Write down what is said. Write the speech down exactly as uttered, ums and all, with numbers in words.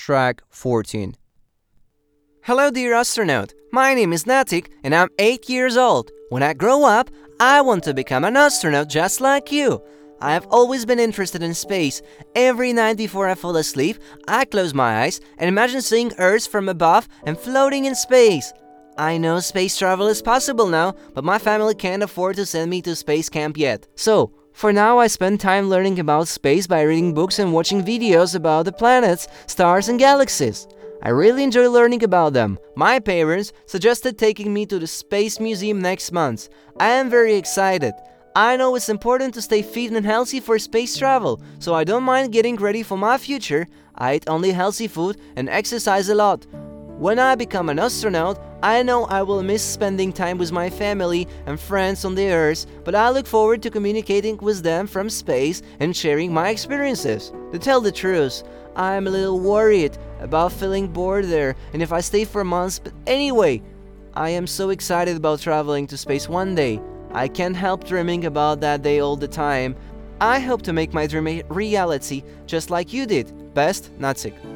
Track fourteen. Hello dear astronaut, my name is Natik and I'm eight years old. When I grow up, I want to become an astronaut just like you. I have always been interested in space. Every night before I fall asleep, I close my eyes and imagine seeing Earth from above and floating in space. I know space travel is possible now, but my family can't afford to send me to space camp yet. So, for now I spend time learning about space by reading books and watching videos about the planets, stars and galaxies. I really enjoy learning about them. My parents suggested taking me to the Space Museum next month. I am very excited. I know it's important to stay fit and healthy for space travel, so I don't mind getting ready for my future. I eat only healthy food and exercise a lot. When I become an astronaut, I know I will miss spending time with my family and friends on the Earth, but I look forward to communicating with them from space and sharing my experiences. To tell the truth, I'm a little worried about feeling bored there and if I stay for months, but anyway, I am so excited about traveling to space one day. I can't help dreaming about that day all the time. I hope to make my dream a reality just like you did. Best, Natsik.